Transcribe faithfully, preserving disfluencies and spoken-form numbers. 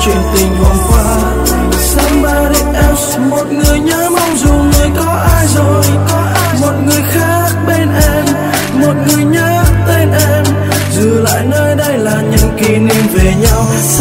chuyện tình hôm qua. Somebody else, một người nhớ mong dù người có ai rồi. Một người khác bên em, một người nhớ tên em. Giữ lại nơi đây là những kỷ niệm về nhau.